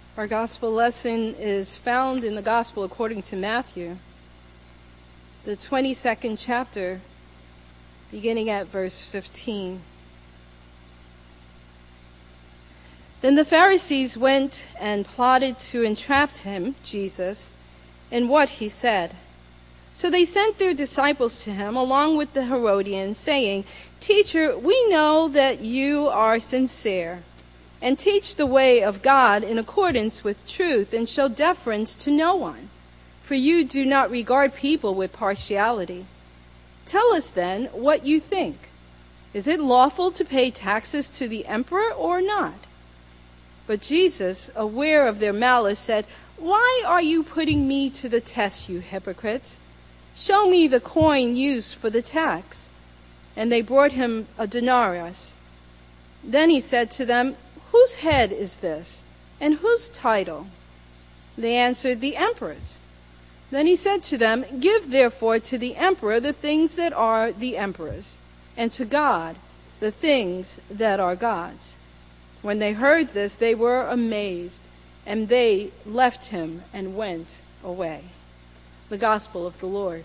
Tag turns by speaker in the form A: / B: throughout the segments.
A: Our gospel lesson is found in the gospel according to Matthew, the 22nd chapter, beginning at verse 15. Then the Pharisees went and plotted to entrap him, Jesus, in what he said. So they sent their disciples to him along with the Herodians, saying, "Teacher, we know that you are sincere, and teach the way of God in accordance with truth, and show deference to no one, for you do not regard people with partiality. Tell us then what you think. Is it lawful to pay taxes to the emperor or not?" But Jesus, aware of their malice, said, "Why are you putting me to the test, you hypocrites? Show me the coin used for the tax." And they brought him a denarius. Then he said to them, "Whose head is this, and whose title?" They answered, "The emperor's." Then he said to them, "Give therefore to the emperor the things that are the emperor's, and to God the things that are God's." When they heard this, they were amazed, and they left him and went away. The Gospel of the Lord.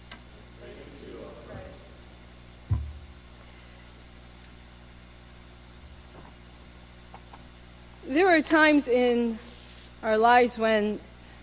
A: There are times in our lives when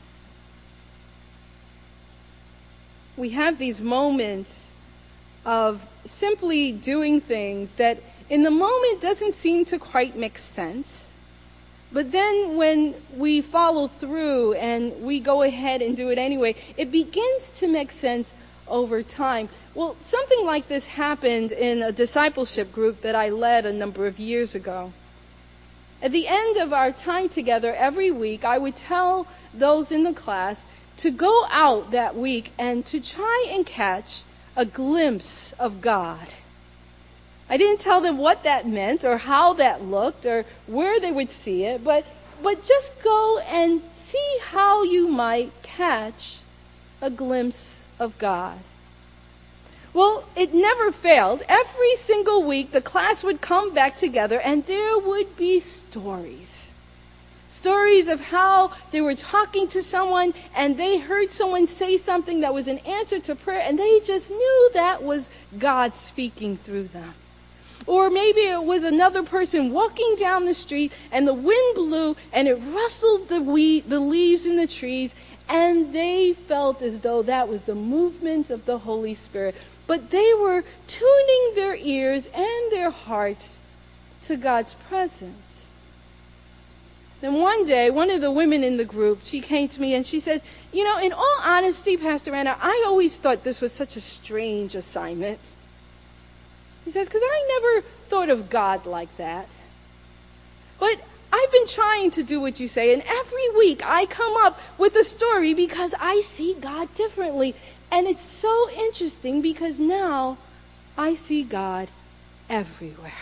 A: we have these moments of simply doing things that in the moment doesn't seem to quite make sense. But then when we follow through and we go ahead and do it anyway, it begins to make sense over time. Well, something like this happened in a discipleship group that I led a number of years ago. At the end of our time together every week, I would tell those in the class to go out that week and to try and catch a glimpse of God. I didn't tell them what that meant or how that looked or where they would see it, but just go and see how you might catch a glimpse of God. Well, it never failed. Every single week, the class would come back together, and there would be stories. Stories of how they were talking to someone, and they heard someone say something that was an answer to prayer, and they just knew that was God speaking through them. Or maybe it was another person walking down the street, and the wind blew, and it rustled the leaves in the trees, and they felt as though that was the movement of the Holy Spirit. But they were tuning their ears and their hearts to God's presence. Then one day, one of the women in the group, she came to me and she said, "You know, in all honesty, Pastor Anna, I always thought this was such a strange assignment." He says, "Because I never thought of God like that. But I've been trying to do what you say, and every week I come up with a story because I see God differently. And it's so interesting because now I see God everywhere."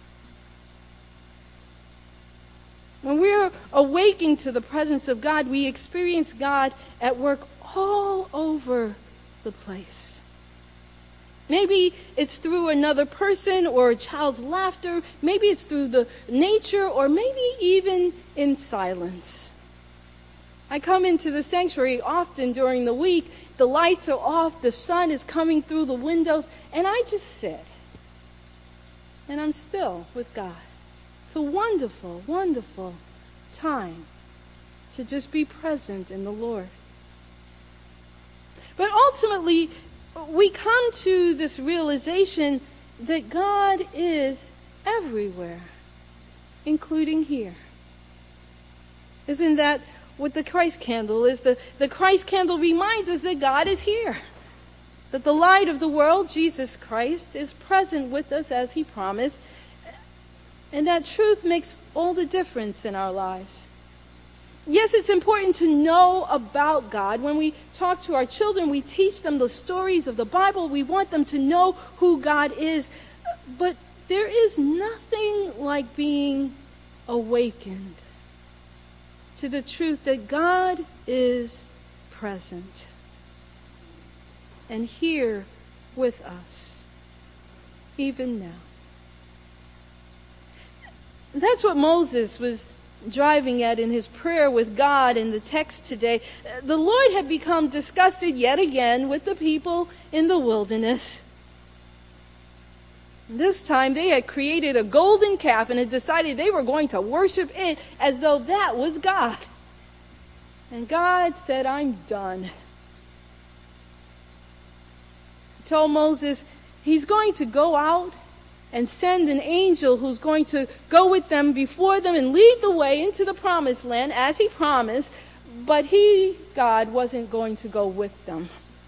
A: When we're awaking to the presence of God, we experience God at work all over the place. Maybe it's through another person or a child's laughter. Maybe it's through the nature, or maybe even in silence. I come into the sanctuary often during the week. The lights are off, the sun is coming through the windows, and I just sit. And I'm still with God. It's a wonderful, wonderful time to just be present in the Lord. But ultimately, we come to this realization that God is everywhere, including here. Isn't that what the Christ candle is? The Christ candle reminds us that God is here. That the light of the world, Jesus Christ, is present with us as He promised. And that truth makes all the difference in our lives. Yes, it's important to know about God. When we talk to our children, we teach them the stories of the Bible. We want them to know who God is. But there is nothing like being awakened to the truth that God is present and here with us, even now. That's what Moses was driving at in his prayer with God in the text today, the Lord had become disgusted yet again with the people in the wilderness. This time they had created a golden calf and had decided they were going to worship it as though that was God. And God said, I'm done. He told Moses he's going to go out and send an angel who's going to go with them before them and lead the way into the promised land as he promised, but he, God, wasn't going to go with them.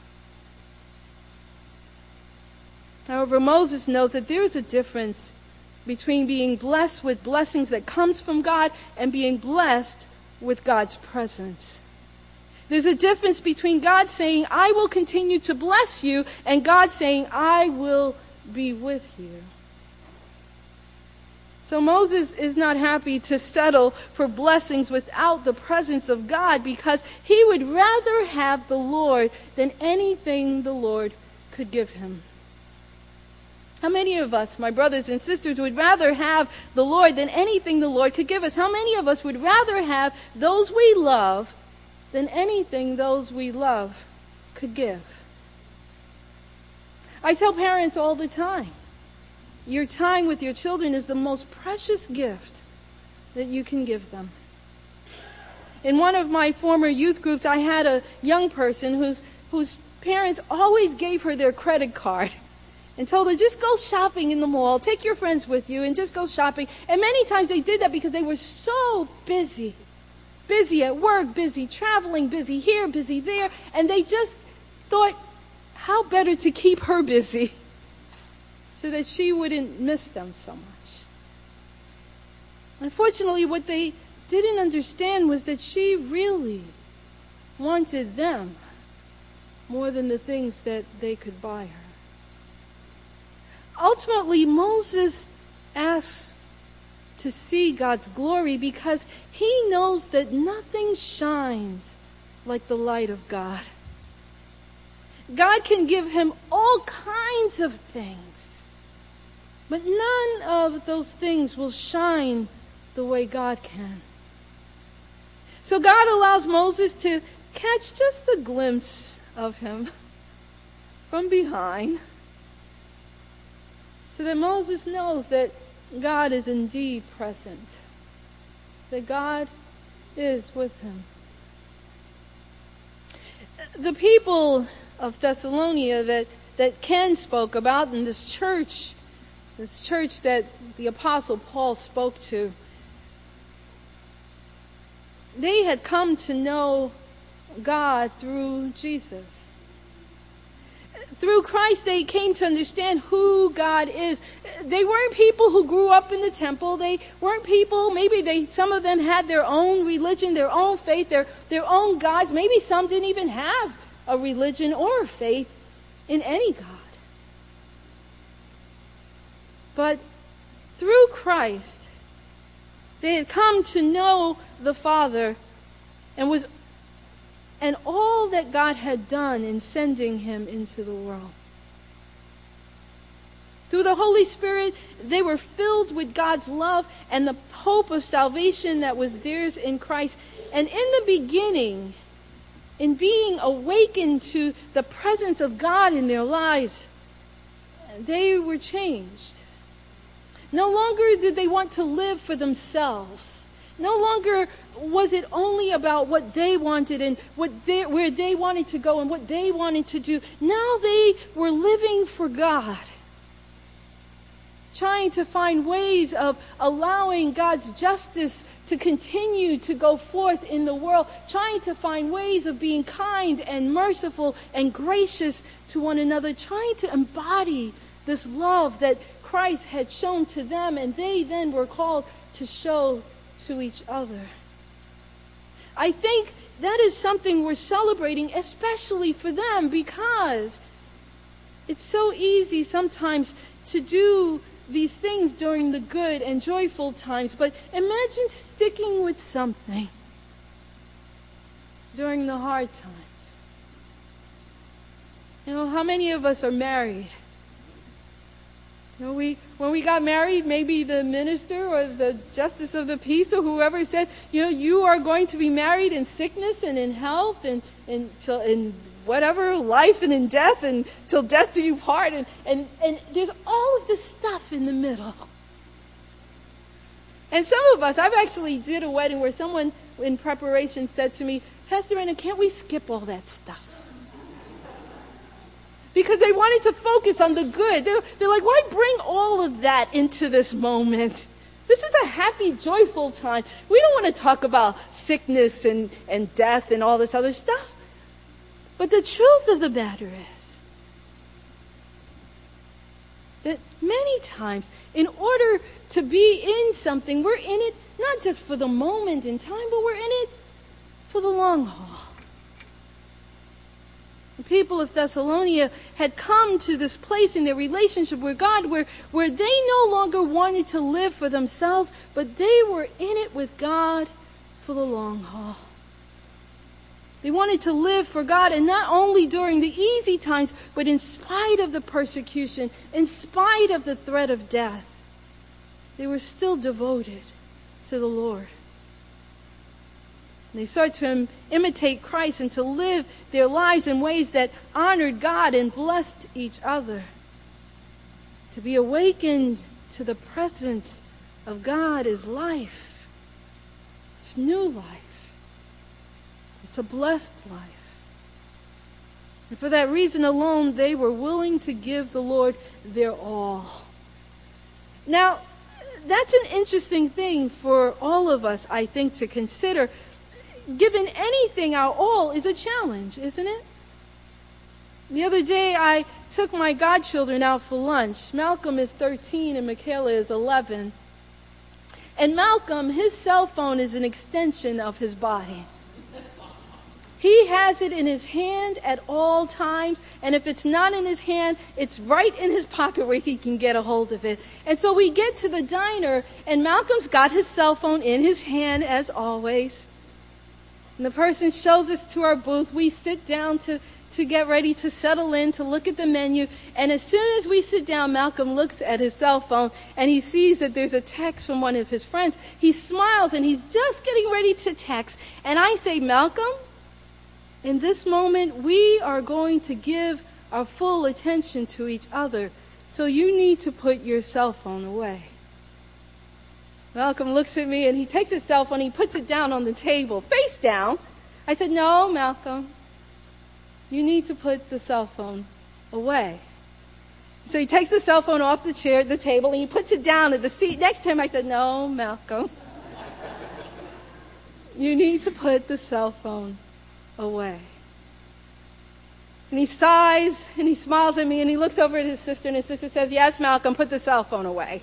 A: However, Moses knows that there is a difference between being blessed with blessings that comes from God and being blessed with God's presence. There's a difference between God saying, I will continue to bless you, and God saying, I will be with you. So Moses is not happy to settle for blessings without the presence of God, because he would rather have the Lord than anything the Lord could give him. How many of us, my brothers and sisters, would rather have the Lord than anything the Lord could give us? How many of us would rather have those we love than anything those we love could give? I tell parents all the time, your time with your children is the most precious gift that you can give them. In one of my former youth groups, I had a young person whose parents always gave her their credit card and told her, just go shopping in the mall, take your friends with you, and just go shopping. And many times they did that because they were so busy. Busy at work, busy traveling, busy here, busy there. And they just thought, how better to keep her busy so that she wouldn't miss them so much. Unfortunately, what they didn't understand was that she really wanted them more than the things that they could buy her. Ultimately, Moses asks to see God's glory because he knows that nothing shines like the light of God. God can give him all kinds of things, but none of those things will shine the way God can. So God allows Moses to catch just a glimpse of him from behind, so that Moses knows that God is indeed present, that God is with him. The people of Thessalonica that Ken spoke about, and this church that the Apostle Paul spoke to, they had come to know God through Jesus. Through Christ, they came to understand who God is. They weren't people who grew up in the temple. They weren't people, some of them had their own religion, their own faith, their own gods. Maybe some didn't even have a religion or a faith in any God. But through Christ, they had come to know the Father and all that God had done in sending him into the world. Through the Holy Spirit, they were filled with God's love and the hope of salvation that was theirs in Christ. And in the beginning, in being awakened to the presence of God in their lives, they were changed. No longer did they want to live for themselves. No longer was it only about what they wanted and where they wanted to go and what they wanted to do. Now they were living for God, trying to find ways of allowing God's justice to continue to go forth in the world, trying to find ways of being kind and merciful and gracious to one another, trying to embody this love that Christ had shown to them, and they then were called to show to each other. I think that is something we're celebrating, especially for them, because it's so easy sometimes to do these things during the good and joyful times, but imagine sticking with something during the hard times. You know, how many of us are married? When we got married, maybe the minister or the justice of the peace or whoever said, you are going to be married in sickness and in health and in whatever, life and in death, and till death do you part. And there's all of this stuff in the middle. And some of us, I've actually did a wedding where someone in preparation said to me, Pastor Anna, can't we skip all that stuff? Because they wanted to focus on the good. They're like, why bring all of that into this moment? This is a happy, joyful time. We don't want to talk about sickness and death and all this other stuff. But the truth of the matter is that many times, in order to be in something, we're in it not just for the moment in time, but we're in it for the long haul. The people of Thessalonica had come to this place in their relationship with God where they no longer wanted to live for themselves, but they were in it with God for the long haul. They wanted to live for God, and not only during the easy times, but in spite of the persecution, in spite of the threat of death. They were still devoted to the Lord. They sought to imitate Christ and to live their lives in ways that honored God and blessed each other. To be awakened to the presence of God is life. It's new life. It's a blessed life. And for that reason alone, they were willing to give the Lord their all. Now, that's an interesting thing for all of us, I think, to consider. Given anything our all is a challenge, isn't it? The other day I took my godchildren out for lunch. Malcolm is 13 and Michaela is 11. And Malcolm, his cell phone is an extension of his body. He has it in his hand at all times, and if it's not in his hand, it's right in his pocket where he can get a hold of it. And so we get to the diner, and Malcolm's got his cell phone in his hand as always. And the person shows us to our booth. We sit down to get ready to settle in, to look at the menu. And as soon as we sit down, Malcolm looks at his cell phone and he sees that there's a text from one of his friends. He smiles and he's just getting ready to text. And I say, Malcolm, in this moment, we are going to give our full attention to each other. So you need to put your cell phone away. Malcolm looks at me and he takes his cell phone and he puts it down on the table, face down. I said, no, Malcolm, you need to put the cell phone away. So he takes the cell phone off the table, and he puts it down at the seat next to him. I said, no, Malcolm, you need to put the cell phone away. And he sighs and he smiles at me and he looks over at his sister, and his sister says, yes, Malcolm, put the cell phone away.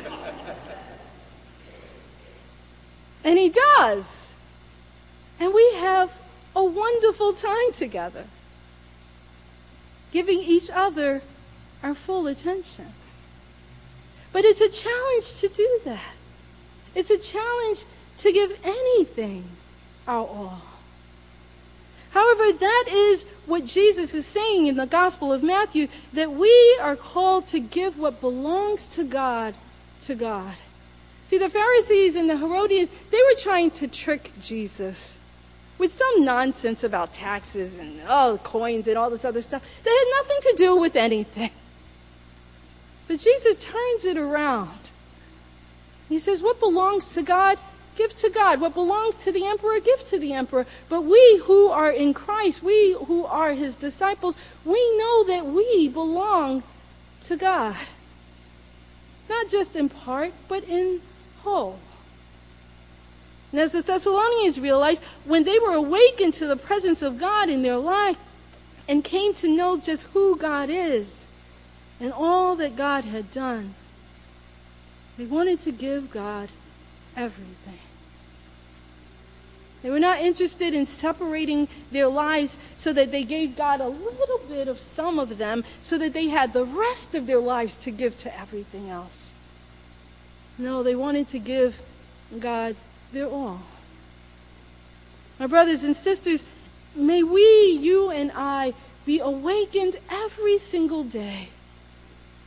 A: And he does. And we have a wonderful time together, giving each other our full attention. But it's a challenge to do that. It's a challenge to give anything our all. However, that is what Jesus is saying in the Gospel of Matthew, that we are called to give what belongs to God to God. See, the Pharisees and the Herodians, they were trying to trick Jesus with some nonsense about taxes and coins and all this other stuff that had nothing to do with anything. But Jesus turns it around. He says, what belongs to God, give to God. What belongs to the emperor, give to the emperor. But we who are in Christ, we who are his disciples, we know that we belong to God. Not just in part, but in whole. And as the Thessalonians realized, when they were awakened to the presence of God in their life and came to know just who God is and all that God had done, they wanted to give God everything. They were not interested in separating their lives so that they gave God a little bit of some of them so that they had the rest of their lives to give to everything else. No, they wanted to give God their all. My brothers and sisters, may we, you and I, be awakened every single day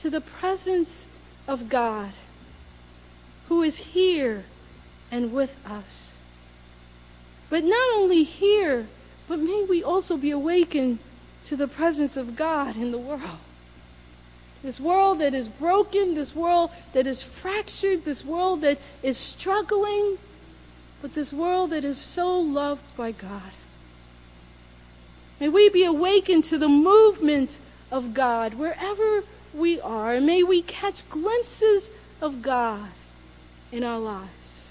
A: to the presence of God, who is here and with us. But not only here, but may we also be awakened to the presence of God in the world. This world that is broken, this world that is fractured, this world that is struggling, but this world that is so loved by God. May we be awakened to the movement of God wherever we are. And may we catch glimpses of God in our lives.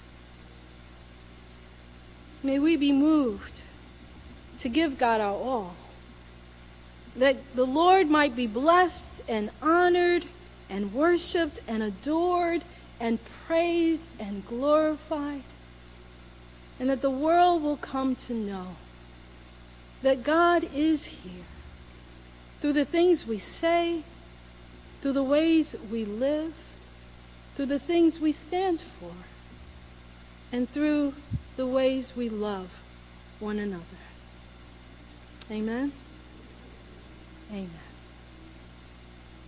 A: May we be moved to give God our all, that the Lord might be blessed and honored and worshiped and adored and praised and glorified, and that the world will come to know that God is here through the things we say, through the ways we live, through the things we stand for, and through the ways we love one another. Amen? Amen.